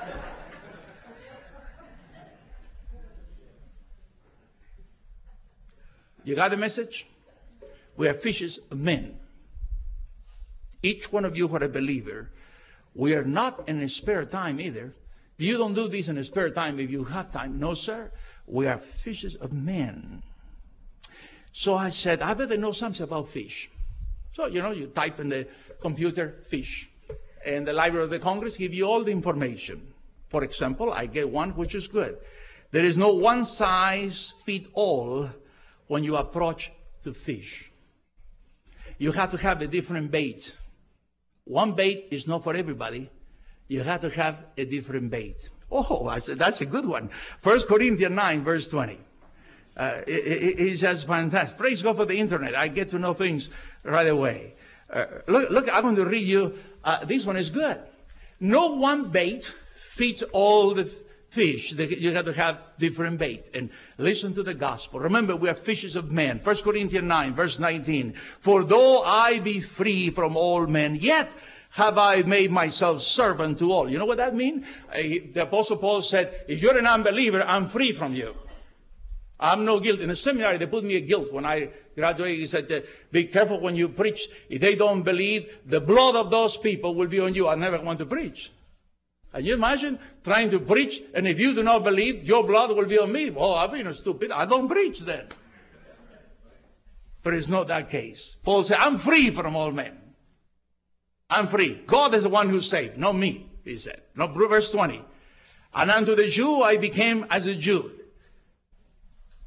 You got the message? We are fishers of men. Each one of you who are a believer, we are not in a spare time either. You don't do this in a spare time if you have time. No, sir. We are fishers of men. So I said, I better know something about fish. So, you know, you type in the computer, fish. And the Library of the Congress give you all the information. For example, I get one which is good. There is no one size fit all when you approach to fish. You have to have a different bait. One bait is not for everybody. You have to have a different bait. Oh, I said, that's a good one. First Corinthians nine, verse twenty. Uh, it, it, it's just fantastic. Praise God for the internet. I get to know things right away. Uh, look, look, I'm going to read you. Uh, this one is good. No one bait fits all the fish. You have to have different bait. And listen to the gospel. Remember, we are fishers of men. First Corinthians nine, verse nineteen. For though I be free from all men, yet have I made myself servant to all. You know what that means? Uh, the Apostle Paul said, if you're an unbeliever, I'm free from you. I'm no guilt. In the seminary, they put me a guilt when I graduated. He said, uh, be careful when you preach. If they don't believe, the blood of those people will be on you. I never want to preach. Can you imagine trying to preach, and if you do not believe, your blood will be on me? Oh, I've been stupid. I don't preach then. But it's not that case. Paul said, I'm free from all men. I'm free. God is the one who saved, not me, he said. Not verse twenty. And unto the Jew I became as a Jew.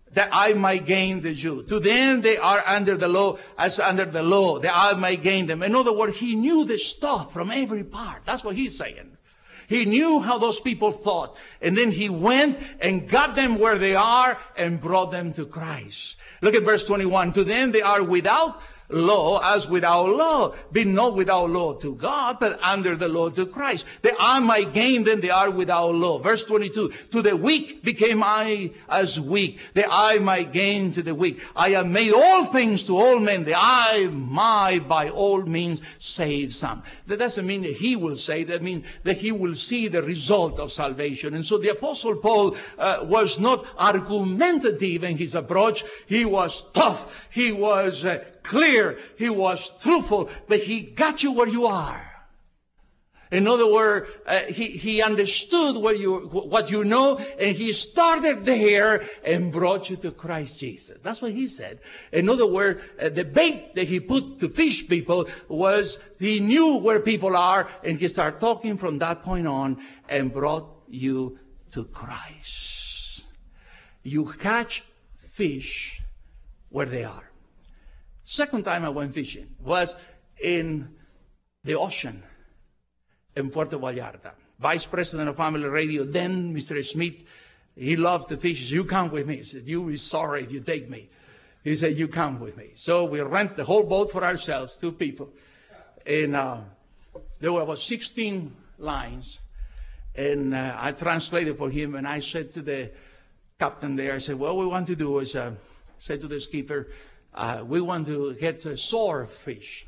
that I might gain the Jew. To them they are under the law, as under the law, that I might gain them. In other words, he knew the stuff from every part. That's what he's saying. He knew how those people thought. And then he went and got them where they are and brought them to Christ. Look at verse twenty-one. To them they are without law, as without law, being not without law to God, but under the law to Christ. That I might gain them, they are without law. Verse twenty-two, to the weak became I as weak, that I might gain to the weak. I have made all things to all men, that I might by all means save some. That doesn't mean that he will save, that means that he will see the result of salvation. And so the Apostle Paul uh, was not argumentative in his approach. He was tough. He was uh, clear, he was truthful, but he got you where you are. In other words, uh, he, he understood what you, what you know, and he started there and brought you to Christ Jesus. That's what he said. In other words, uh, the bait that he put to fish people was he knew where people are, and he started talking from that point on and brought you to Christ. You catch fish where they are. Second time I went fishing was in the ocean in Puerto Vallarta. Vice President of Family Radio, then Mister Smith, he loved to fish. He said, you come with me. He said, you'll be sorry if you take me. He said, you come with me. So we rent the whole boat for ourselves, two people. And uh, there were about sixteen lines. And uh, I translated for him, and I said to the captain there, I said, what we want to do is, uh, said to the skipper, Uh, we want to get uh, swordfish.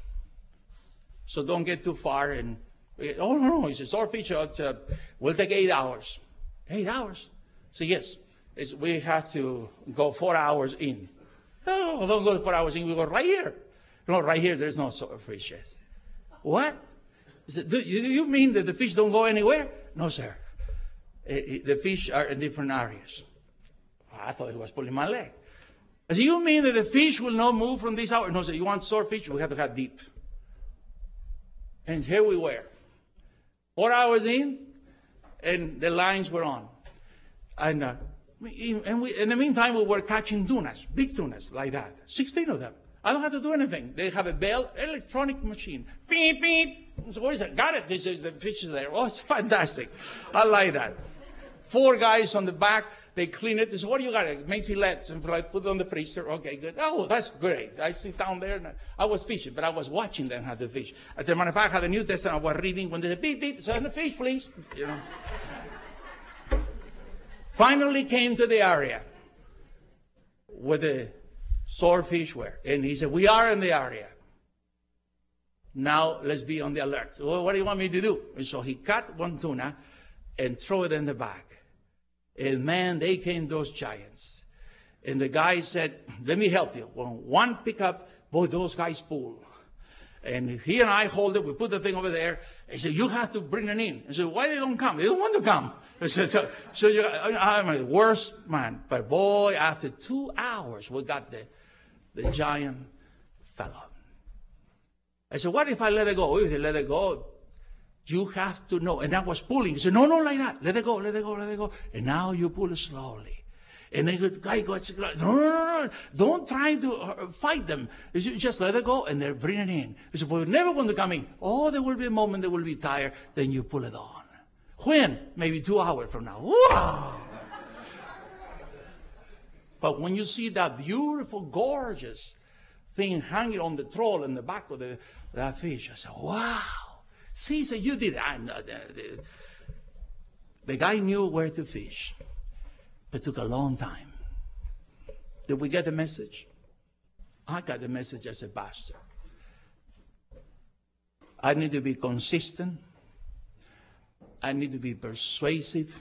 So don't get too far. And oh, no, no, he says, swordfish uh, will take eight hours. Eight hours? So yes, it's, we have to go four hours in. No, don't go four hours in. We go right here. No, right here, there's no swordfish yet. What? He said, do you, you mean that the fish don't go anywhere? No, sir. Uh, the fish are in different areas. I thought he was pulling my leg. I said, you mean that the fish will not move from this hour? No, sir, you want swordfish? We have to have deep. And here we were. Four hours in, and the lines were on. And, uh, and we, in the meantime, we were catching tunas, big tunas, like that. sixteen of them. I don't have to do anything. They have a bell, electronic machine. Beep, beep. So what is that? Got it. This is, the fish is there. Oh, it's fantastic. I like that. Four guys on the back. They clean it. They say, what do you got? Make fillets and like, put it on the freezer. Okay, good. Oh, that's great. I sit down there. And I was fishing, but I was watching them how to fish. As a matter of fact, I had the New Testament. I was reading when they said, beep, beep, send the fish, please. You know. Finally came to the area where the swordfish were. And he said, we are in the area. Now let's be on the alert. Well, what do you want me to do? And so he cut one tuna and threw it in the bag. And man, they came those giants. And the guy said, let me help you. When one pick up, boy, those guys pull. And he and I hold it. We put the thing over there. He said, you have to bring it in. I said, why they don't come? They don't want to come. I said, so, so you, I'm the worst man. But boy, after two hours, we got the, the giant fellow. I said, what if I let it go? If I let it go, you have to know. And I was pulling. He said, no, no, like that. Let it go, let it go, let it go. And now you pull it slowly. And then the guy goes, no, no, no, no. Don't try to fight them. Just let it go, and they're bringing it in. He said, we're never going to come in. Oh, there will be a moment they will be tired. Then you pull it on. When? Maybe two hours from now. Wow! But when you see that beautiful, gorgeous thing hanging on the troll in the back of the, that fish, I said, wow. See, so you did it. I know. The, the guy knew where to fish, but it took a long time. Did we get the message? I got the message as a pastor. I need to be consistent. I need to be persuasive.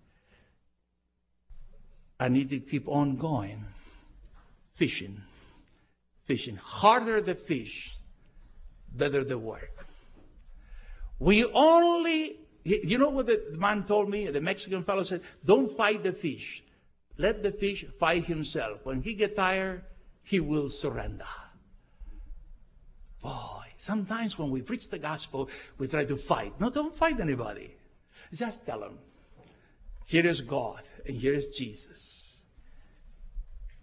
I need to keep on going, fishing, fishing. Harder the fish, better the work. We only, you know what the man told me, the Mexican fellow said, don't fight the fish. Let the fish fight himself. When he gets tired, he will surrender. Boy, sometimes when we preach the gospel, we try to fight. No, don't fight anybody. Just tell them, here is God and here is Jesus.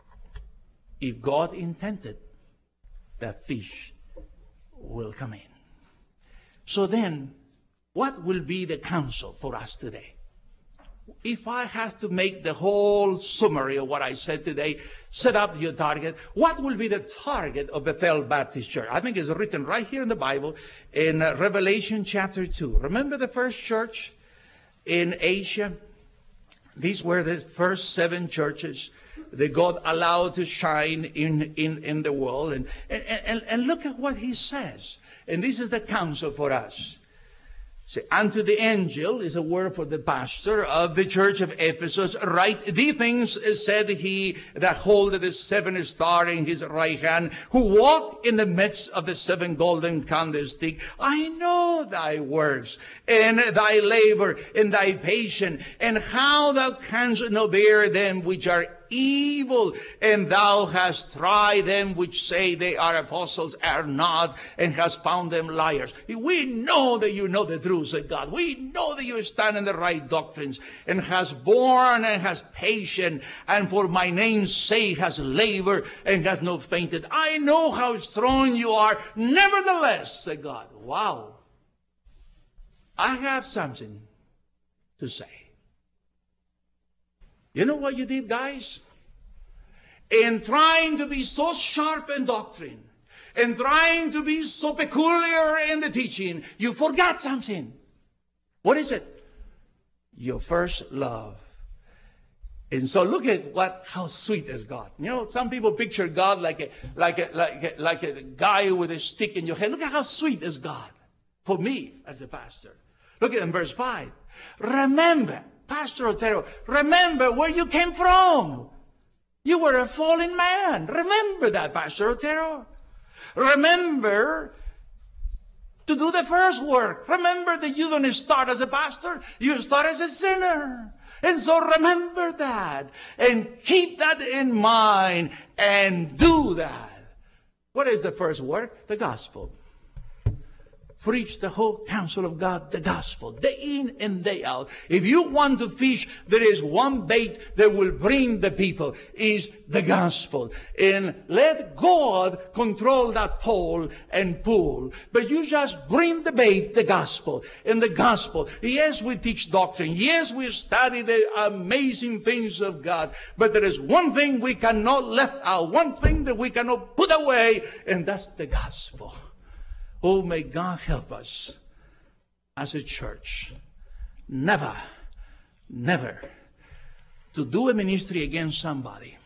if God intended, that fish will come in. So then, what will be the counsel for us today? If I have to make the whole summary of what I said today, set up your target, what will be the target of Bethel Baptist Church? I think it's written right here in the Bible in uh, Revelation chapter two. Remember the first church in Asia? These were the first seven churches that God allowed to shine in, in, in the world. And, and, and, and look at what he says. And this is the counsel for us. See, unto the angel is a word for the pastor of the church of Ephesus. Write the things said he that holdeth the seven star in his right hand, who walked in the midst of the seven golden candlesticks. I know thy works, and thy labor, and thy patience, and how thou canst not bear them which are evil, and thou hast tried them which say they are apostles, are not, and hast found them liars. We know that you know the truths of God. We know that you stand in the right doctrines, and hast borne and hast patience, and for my name's sake has labored and has not fainted. I know how strong you are. Nevertheless, said God. Wow. I have something to say. You know what you did, guys? In trying to be so sharp in doctrine, and trying to be so peculiar in the teaching, you forgot something. What is it? Your first love. And so look at what, how sweet is God. You know, some people picture God like a, like a, like a, like a guy with a stick in your head. Look at how sweet is God. For me, as a pastor. Look at in verse five. Remember, Pastor Otero, remember where you came from. You were a fallen man. Remember that, Pastor Otero. Remember to do the first work. Remember that you don't start as a pastor. You start as a sinner. And so remember that. And keep that in mind. And do that. What is the first work? The gospel. Preach the whole counsel of God, the gospel, day in and day out. If you want to fish, there is one bait that will bring the people, is the gospel. And let God control that pole and pull. But you just bring the bait, the gospel. And the gospel, yes, we teach doctrine. Yes, we study the amazing things of God. But there is one thing we cannot left out, one thing that we cannot put away, and that's the gospel. Oh, may God help us as a church never, never to do a ministry against somebody,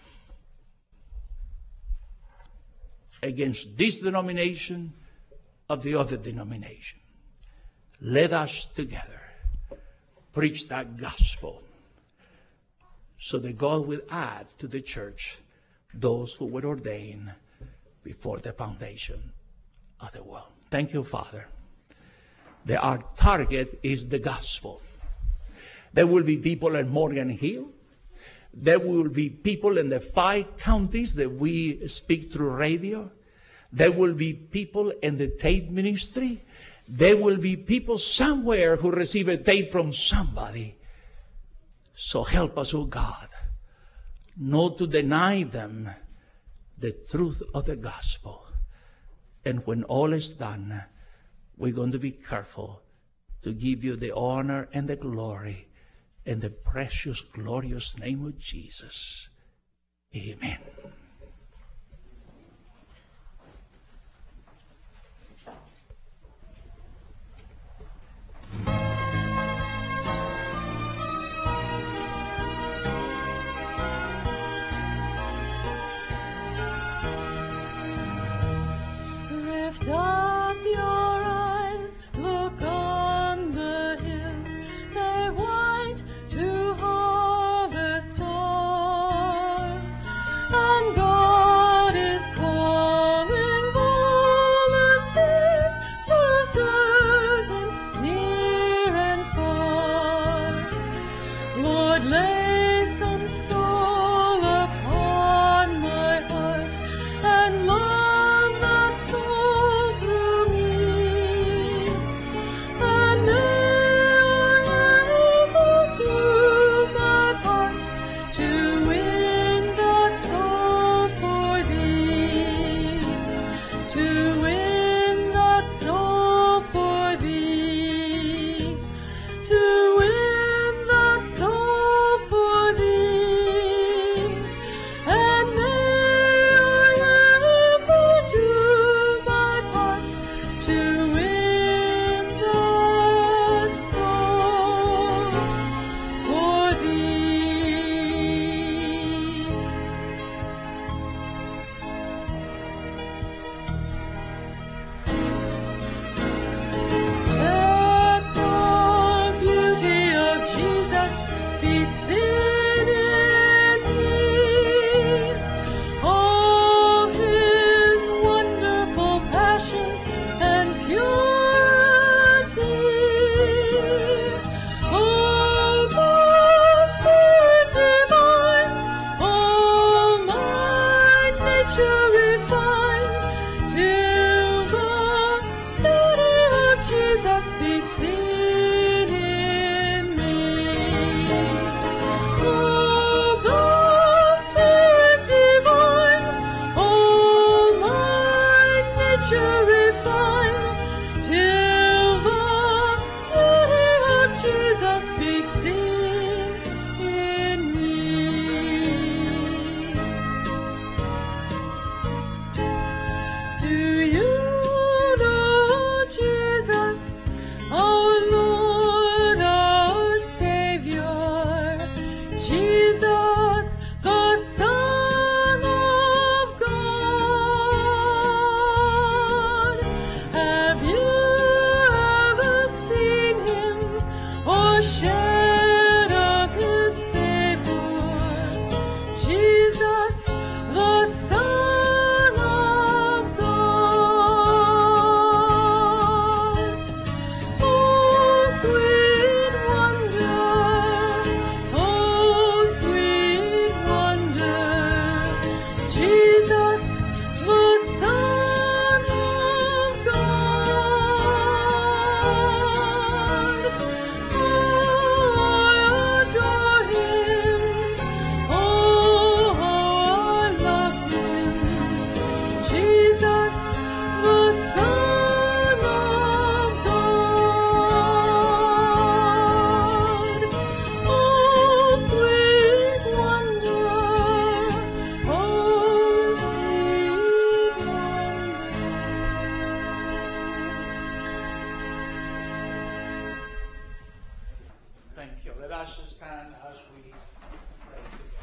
against this denomination of the other denomination. Let us together preach that gospel so that God will add to the church those who were ordained before the foundation of the world. Thank you, Father, that our target is the gospel. There will be people in Morgan Hill. There will be people in the five counties that we speak through radio. There will be people in the tape ministry. There will be people somewhere who receive a tape from somebody. So help us, oh God, not to deny them the truth of the gospel. And when all is done, we're going to be careful to give you the honor and the glory in the precious, glorious name of Jesus. Amen. Lift up your eyes, look on the hills, they're white to harvest time, and the shed of his favor, Jesus, the Son of God. Oh, sweet wonder, oh, sweet wonder, Jesus, the Son of God. Oh, I adore him. Oh, how I love him. Jesus, the Son of God. Oh, sweet wonder. Oh, sweet wonder. Thank you. Let us stand as we pray together.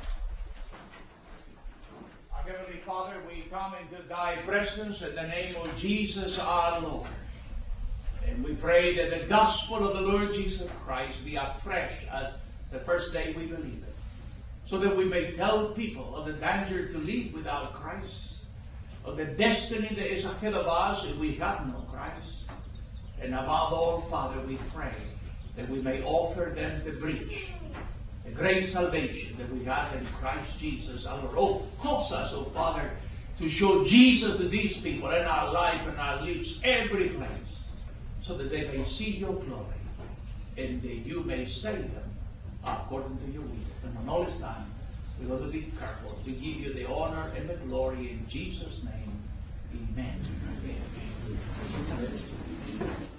Our Heavenly Father, we come into thy presence in the name of Jesus our Lord. And we pray that the gospel of the Lord Jesus Christ be afresh as the first day we believe it, so that we may tell people of the danger to live without Christ, of the destiny that is ahead of us if we have no Christ. And above all, Father, we pray that we may offer them the bridge, the great salvation that we have in Christ Jesus our Lord. Oh, cause us, oh Father, to show Jesus to these people in our life and our lives, every place, so that they may see your glory and that you may save them according to your will. And when all is done, we want to be careful to give you the honor and the glory in Jesus' name. Amen. Amen.